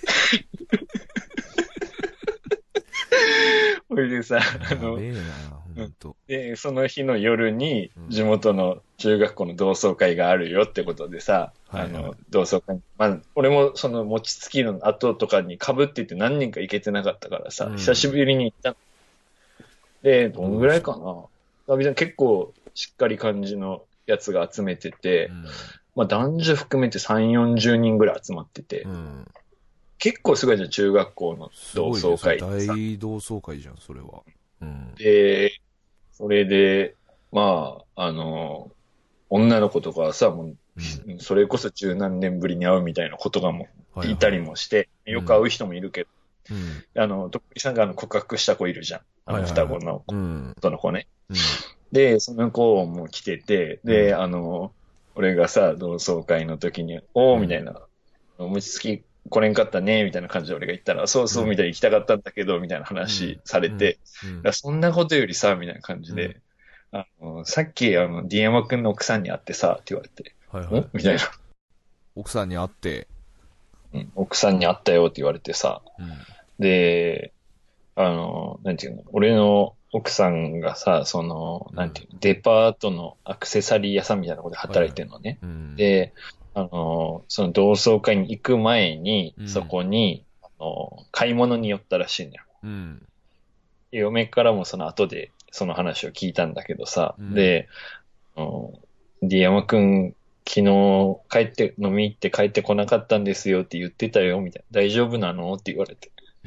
それでさ、あの、で、その日の夜に地元の中学校の同窓会があるよってことでさ、うん、あの、同窓会、まあ、俺もその餅つきの後とかに被ってて何人か行けてなかったからさ、うん、久しぶりに行った。で、どんぐらいかな、うん、結構しっかり感じのやつが集めてて、うん、まあ男女含めてさんじゅう、よんじゅうにんぐらい集まってて、うん結構すごいじゃん、中学校の同窓会、ね。 大同窓会じゃん、それは。 うん、で、それで、まあ、あの、女の子とかはさ、もう、うん、それこそ十何年ぶりに会うみたいなことがもいたりもして、はいはい、よく会う人もいるけど、うん、あの、とっくりさんがあの告白した子いるじゃん。あの双子の子、はいはいはい、その子ね、うん。で、その子も来てて、で、うん、あの、俺がさ、同窓会の時に、おーみたいな、餅つき、来れんかったね、みたいな感じで俺が言ったら、そうそう、みたいに行きたかったんだけど、みたいな話されて、うんうん、そんなことよりさ、みたいな感じで、うん、あのさっき、あの、ディエマ君の奥さんに会ってさ、って言われて、はいはい、みたいな。 奥さんに会って、 うん、奥さんに会ったよって言われてさ、うん、で、あの、なんていうの、俺の奥さんがさ、その、なんていうの、デパートのアクセサリー屋さんみたいなところで働いてるのね。はいはいうん、で、あの、その同窓会に行く前に、うん、そこに、あの、買い物に寄ったらしいんだよ。 うん。 嫁からもその後でその話を聞いたんだけどさ、うん、で、ディアマくん、昨日帰って、飲み行って帰ってこなかったんですよって言ってたよ、みたいな。大丈夫なのって言われて。うん、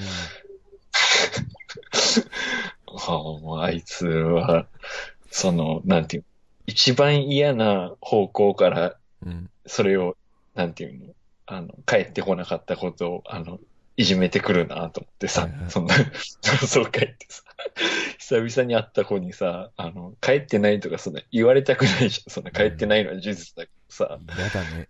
あ, あいつは、その、なんていう、一番嫌な方向から、それを、うん、なんていうの、あの、帰ってこなかったことを、あの、いじめてくるなと思ってさ、はいはい、そんな、そう帰ってさ、久々に会った子にさ、あの、帰ってないとかそんな言われたくないじゃん。そんな帰ってないのは事実だけどさ。 嫌、うん、だね。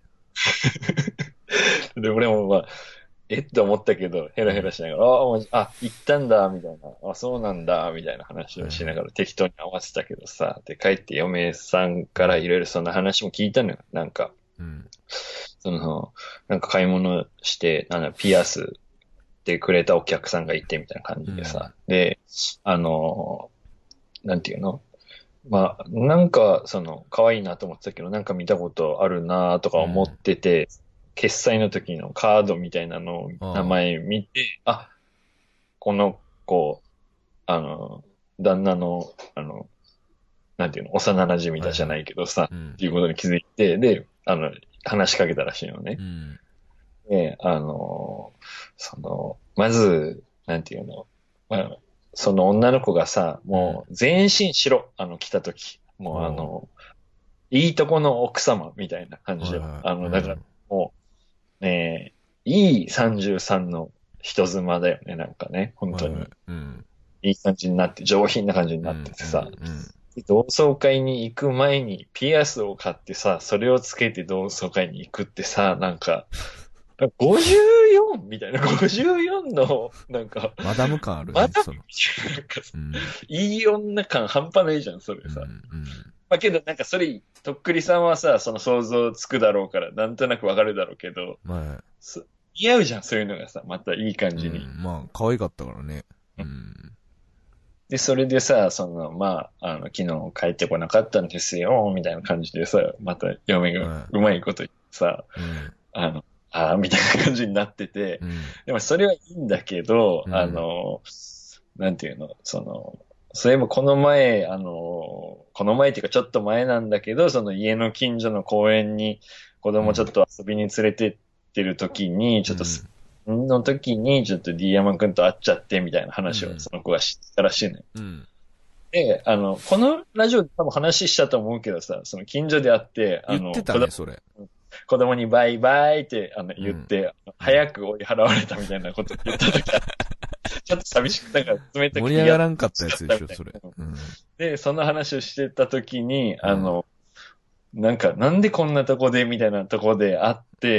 で、俺もまあ、えって思ったけど、ヘラヘラしながら、ああ、あ、行ったんだ、みたいな、あ、そうなんだ、みたいな話をしながら適当に合わせたけどさ、で、帰って嫁さんからいろいろそんな話も聞いたのよ、なんか。うん、その、なんか買い物して、なんだ、ピアス、ってくれたお客さんがいてみたいな感じでさ。うん、で、あの、なんていうのまあ、なんか、その、可愛いなと思ってたけど、なんか見たことあるなとか思ってて、うん、決済の時のカードみたいなのを、名前見て、あ、この子、あの、旦那の、あの、なんていうの、幼馴染だじゃないけどさ、はいはい、っていうことに気づいて、で、あの、話しかけたらしいのね。うんで、あの、その、まず、なんていうの、まあ、その女の子がさ、もう全身白、あの、来た時。もうあの、いいとこの奥様みたいな感じで。あの、だから、もう、ねいいさんじゅうさんの人妻だよね、なんかね、本当に。うん、いい感じになって、上品な感じになっててさ、うんうんうん同窓会に行く前にピアスを買ってさ、それをつけて同窓会に行くってさ、なんか、ごじゅうよんみたいな、ごじゅうよんの、なんか、 マダム感あるね。 マダムなんか、うん、いい女感半端ないじゃん、それさ。うんうん、まあけど、なんかそれ、とっくりさんはさ、その想像つくだろうから、なんとなくわかるだろうけど、まあ、似合うじゃん、そういうのがさ、またいい感じに。うん、まあ、可愛かったからね。うん。 で、それでさ、その、まあ、あの、昨日帰ってこなかったんですよ、みたいな感じでさ、また嫁がうまいこと言ってさ、うん、あの、ああ、みたいな感じになってて、うん、でもそれはいいんだけど、うん、あの、なんていうの、その、それもこの前、あの、この前っていうかちょっと前なんだけど、その家の近所の公園に子供ちょっと遊びに連れてってる時に、ちょっと、うん、の時にちょっと D 山くんと会っちゃってみたいな話をその子が知ったらしいのよ。うん、で、あの、このラジオで多分話したと思うけどさ、その近所で会って、あの、 言ってたね、それ。 子供にバイバイってあの言って、うん、早く追い払われたみたいなこと言った時は、ちょっと寂しく、なんか冷たく盛り上がらんかったやつでしょ、それ。うん、 で、その話をしてた時に、あの、うん、なんか、なんでこんなとこでみたいなとこで会って、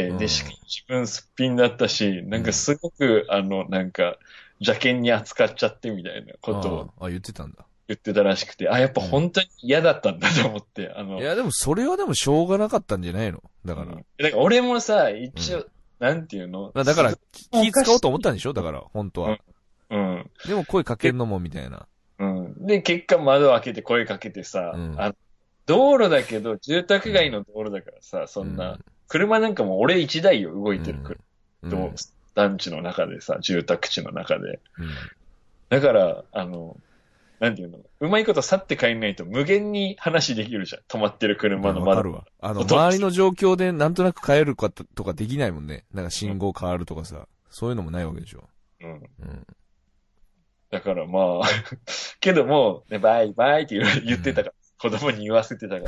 うん、で、しかも自分すっぴんだったし、なんかすごく、あの、なんか、邪険に扱っちゃってみたいなことを。 ああ、言ってたんだ。 言ってたらしくて、あ、やっぱ本当に嫌だったんだと思って、あの。 いや、でもそれはでもしょうがなかったんじゃないのだから。うん、 だから俺もさ、一応、うん、なんていうのだから、気使おうと思ったんでしょだから、本当は。 うん。うん、 でも声かけんのもみたいな。 うん。で、結果窓開けて声かけてさ、うん、あの道路だけど、住宅街の道路だからさ、そんな、うん、車なんかも俺一台よ、動いてる車。うん、団地の中でさ、住宅地の中で。うん、だから、あの、なんていうのうまいこと去って帰んないと無限に話できるじゃん。止まってる車の窓。 わかるわ。あの、周りの状況でなんとなく帰るかとかできないもんね。なんか信号変わるとかさ。うん、そういうのもないわけでしょ。うん。うん、 だからまあ、けども、ね、バイバイって言ってたから、うん、子供に言わせてたから。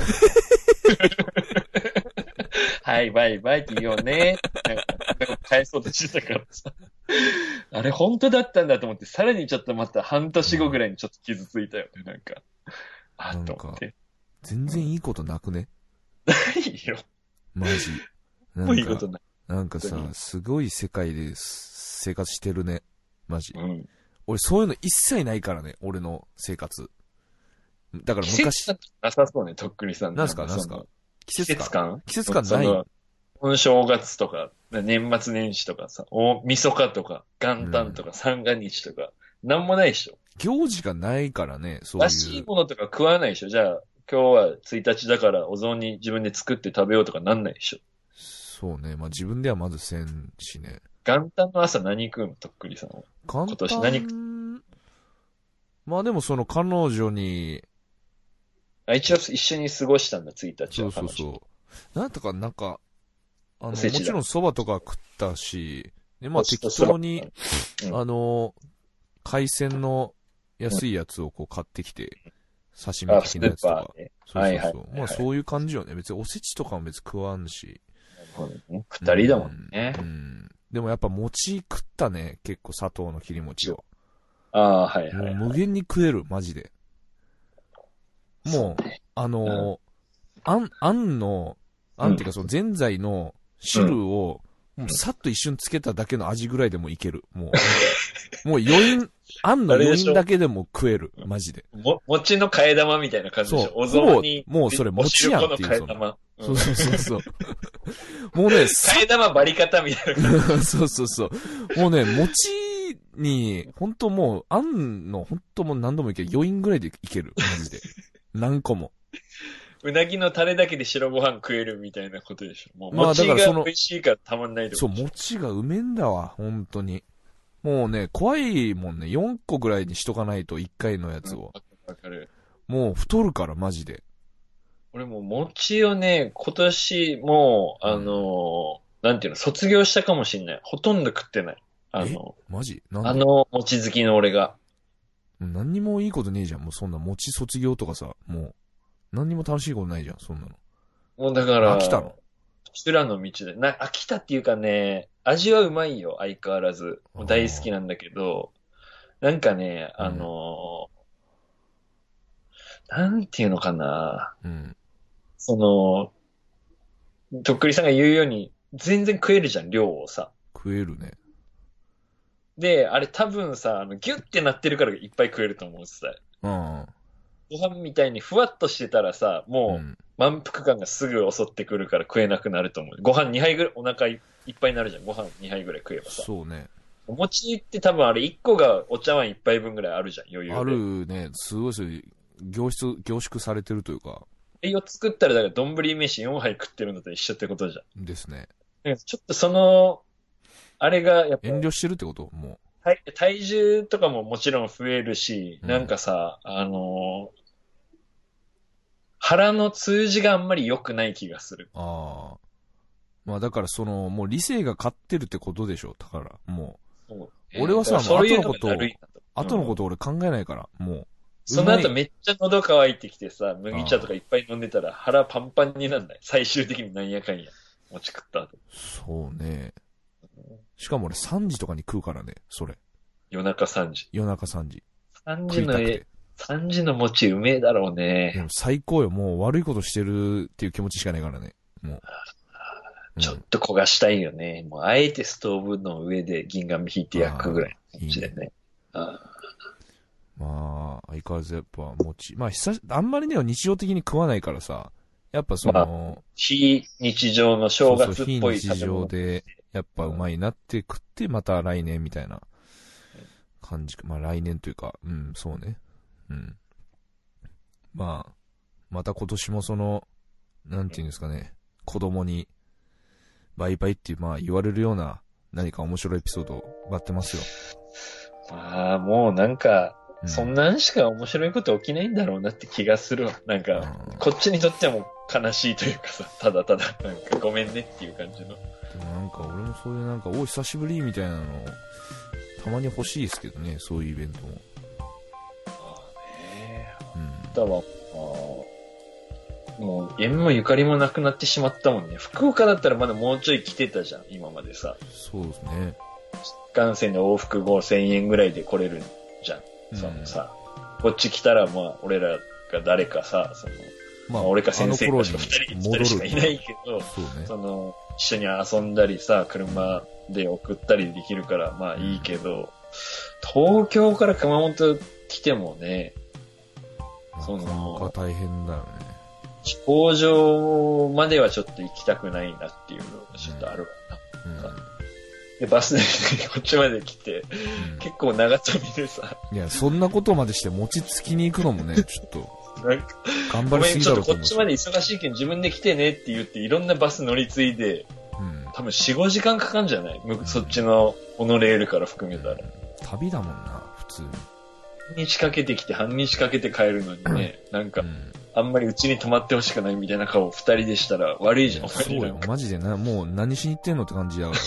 はい、バイバイって言おうね。なんか返そうとしてたからさ。あれ本当だったんだと思って、さらにちょっとまた半年後ぐらいにちょっと傷ついたよね、なんか。あっと思って。 全然いいことなくね？ ないよ。 マジ。 もういいことない。 なんかさ、すごい世界で生活してるね。マジ。うん、俺そういうの一切ないからね、俺の生活。だから昔。季節なさそうね、とっくりさん。 なんすか、なんすか。 季節感季節感ない。 本正月とか、年末年始とかさ、大晦日とか、元旦とか、三が日とか、なんもないでしょ。 行事がないからね、そういう。 らしいものとか食わないでしょ。じゃあ、今日はついたちだからお雑煮自分で作って食べようとかなんないでしょ。 そうね。まあ自分ではまずせんしね。 元旦の朝何食うのとっくりさんは。 元旦今年何食うまあでもその彼女に、 あ、一応一緒に過ごしたんだ、ついたちは。 そうそうそう。なんとかなんか、あの、もおせちだちろん蕎麦とか食ったし、で、まあ適当に、 うん、 あの、海鮮の安いやつをこう買ってきて、刺身的なやつとか。 ね、 そうそうそう。 はいはいはい、 まあそういう感じよね。別におせちとかも別に食わんし。 二人だもんね、 うん。うん。でもやっぱ餅食ったね、結構砂糖の切り餅を。 ああ、はいはい、はい。 もう無限に食える、マジで。もう、ね、あの、うん、あん、あんの、あんっていうかそのぜんざいの汁を、もうさっと一瞬つけただけの味ぐらいでもいける。もう、もう余韻、あんの余韻だけでも食える。マジで。 も、餅の替え玉みたいな感じでしょ。 そう。 お雑煮。 もうそれ餅やんっていう。 そのそうそうそうそう。もうね、 替え玉バリ方みたいな感じ。そうそうそう。もうね、餅に、ほんともう、あんの、ほんともう何度もいける。余韻ぐらいでいける。マジで。何個も。 うなぎのタレだけで白ご飯食えるみたいなことでしょ。もう餅が美味しいからたまんないでしょ。 そう、餅がうめんだわ、ほんとに。もうね、怖いもんね。よんこぐらいにしとかないと、いっかいのやつを。 わかる。 もう太るから、マジで。 俺も餅をね、今年もう、あの、うん、なんていうの、卒業したかもしんない。ほとんど食ってない。あの、 マジなんであの餅好きの俺が。 何にもいいことねえじゃん。もうそんな餅卒業とかさ、もう、何にも楽しいことないじゃん、そんなの。 もうだから、 飽きたの修羅の道で。な、飽きたっていうかね、味はうまいよ、相変わらず。もう大好きなんだけど、なんかね、あのー、うん、なんていうのかな、 うん、 その、とっくりさんが言うように、全然食えるじゃん、量をさ。 食えるね。 で、あれ多分さ、あのギュッてなってるからいっぱい食えると思うさ。 うん。 ご飯みたいにふわっとしてたらさ、もう満腹感がすぐ襲ってくるから食えなくなると思う。ご飯にはいぐらい、お腹いっぱいになるじゃん。ご飯にはいぐらい食えばさ。 そうね。 お餅って多分あれいっこがお茶碗いっぱいぶんぐらいあるじゃん、余裕で。 あるね。すごいすごい凝縮、凝縮されてるというか。 え、よっつ作ったらだから丼飯よんはい食ってるのと一緒ってことじゃん。 ですね。 ちょっとその、あれがやっぱ。 遠慮してるってこともう。 体、体重とかももちろん増えるし、うん、なんかさ、あのー、腹の通じがあんまり良くない気がする。 ああ。まあだからその、もう理性が勝ってるってことでしょ。だから、もう。う俺はさ、もう後のことを、後のこと俺考えないから、もう。 その後めっちゃ喉乾いてきてさ、麦茶とかいっぱい飲んでたら腹パンパンになんない。最終的になんやかんや。餅食った後。 そうね。しかも俺さんじとかに食うからね、それ。 夜中さんじ。 夜中さんじ。 さんじのえ、さんじの餅うめえだろうね。 でも最高よ。もう悪いことしてるっていう気持ちしかないからね。もう。 うん、ちょっと焦がしたいよね。もうあえてストーブの上で銀紙引いて焼くぐらいの感じでね。ああいいね。あまあ、相変わらずやっぱ餅。まあ、久し、あんまりね、日常的に食わないからさ。やっぱその、まあ、 非日常の正月っぽい食べ物。非日常で、やっぱうまいなって食って、また来年みたいな感じ。まあ来年というか、うん、そうね。うん。まあ、また今年もその、なんていうんですかね、子供に、バイバイってまあ言われるような何か面白いエピソード待ってますよ。 まあ、もうなんか、うん、そんなんしか面白いこと起きないんだろうなって気がするわ。なんか、うん、こっちにとっても悲しいというかさ、ただただ、なんかごめんねっていう感じの。 でもなんか俺もそういうなんか、お久しぶりみたいなの、たまに欲しいですけどね、そういうイベントも。 ああねえ。 うん。 だわ、あもう、縁もゆかりもなくなってしまったもんね。福岡だったらまだもうちょい来てたじゃん、今までさ。 そうですね。 新幹線で往復ごせんえんぐらいで来れるじゃん。うん、そのさ、こっち来たらまあ、俺らが誰かさ、その、まあ、まあ、俺か先生かしか二人、二人しかいないけど、 そうね。 その、一緒に遊んだりさ、車で送ったりできるから、まあいいけど、うん、東京から熊本来てもね、 その、なかなか大変だよね。 飛行場まではちょっと行きたくないなっていうのがちょっとあるわな。うんうん、で、バスでこっちまで来て、うん、結構長旅でさ。 いや、そんなことまでして餅つきに行くのもね、ちょっと。なんか頑張りすぎだろうと思う。 ちょっとこっちまで忙しいけん自分で来てねって言っていろんなバス乗り継いで、 多分よん、ごじかんかかんじゃない、うん、そっちのモノレールから含めたら。うん、 旅だもんな、普通に。 半日かけてきて半日かけて帰るのにね、うん、なんか、うん、あんまりうちに泊まってほしくないみたいな顔二人でしたら悪いじゃん。 そうよ、マジでな、もう何しに行ってんのって感じやから。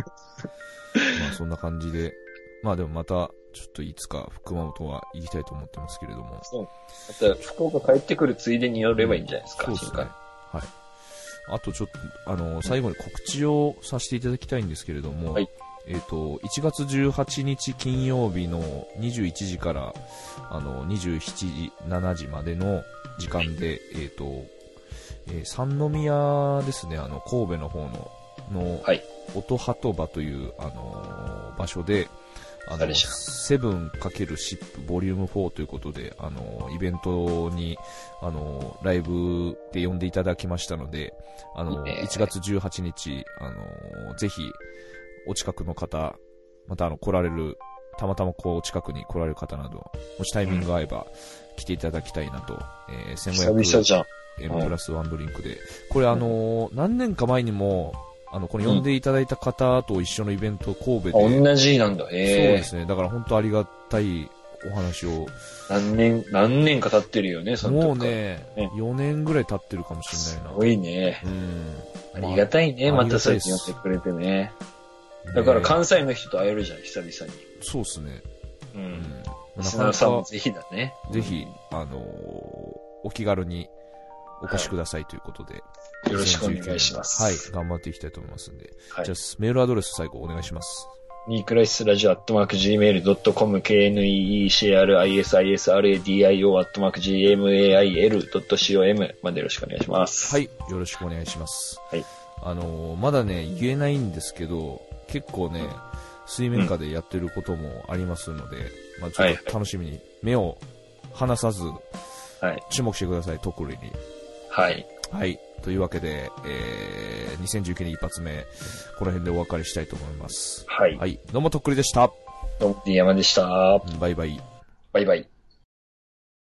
まあそんな感じで、まあでもまた、ちょっといつか熊本は行きたいと思ってますけれども。 そう。また福岡帰ってくるついでに寄ればいいんじゃないですか、 うん、そうですね。はい。あとちょっと、あの、最後に告知をさせていただきたいんですけれども、はい。えっと、いちがつじゅうはちにち金曜日のにじゅういちじから、あの、にじゅうしちじ、しちじまでの時間で、えっと、えー、三宮ですね、あの、神戸の方の、の、はい。音鳩場という、あのー、場所で、あの、セブン×シップボリュームフォーということで、あの、イベントに、あの、ライブで呼んでいただきましたので、あの、いちがつじゅうはちにち、あの、ぜひ、お近くの方、またあの、来られる、たまたまこう、近くに来られる方など、もしタイミングが合えば、来ていただきたいなと、えー、せんごひゃくえんプラスワンドリンクで。これあのー、何年か前にも、あの、この呼んでいただいた方と一緒のイベント、神戸で。 同じなんだ、ええ。そうですね。だから本当ありがたいお話を。 何年、何年か経ってるよね、 その時もうね、ねよねんぐらい経ってるかもしれないな。 すごいね。うん。ありがたいね、またそうやって呼んでくれてね。だから関西の人と会えるじゃん、久々に。 そうですね。 うん。リスナーさんもぜひだね。 ぜひ、あのー、お気軽にお越しくださいということで。 よろしくお願いします。 はい。頑張っていきたいと思いますんで。はい、じゃあ、メールアドレス最後お願いします。 ニークライシスラジオアットマーク ジーメールドットコム ケーエヌイーイーシーアールアイエスアイエスアールエーディーアイオー アットマーク ジーエムエーアイエルドットコム までよろしくお願いします。 はい。よろしくお願いします。 はい。 あのー、まだね、言えないんですけど、結構ね、水面下でやってることもありますので、うん、まあちょっと楽しみに目を離さず、はい。注目してください、特に。 はい。 はい。というわけで、えー、にせんじゅうきゅうねん一発目、この辺でお別れしたいと思います。 はい。 はい。どうもとっくりでした。 どうも、D山でした。 バイバイ。 バイバイ。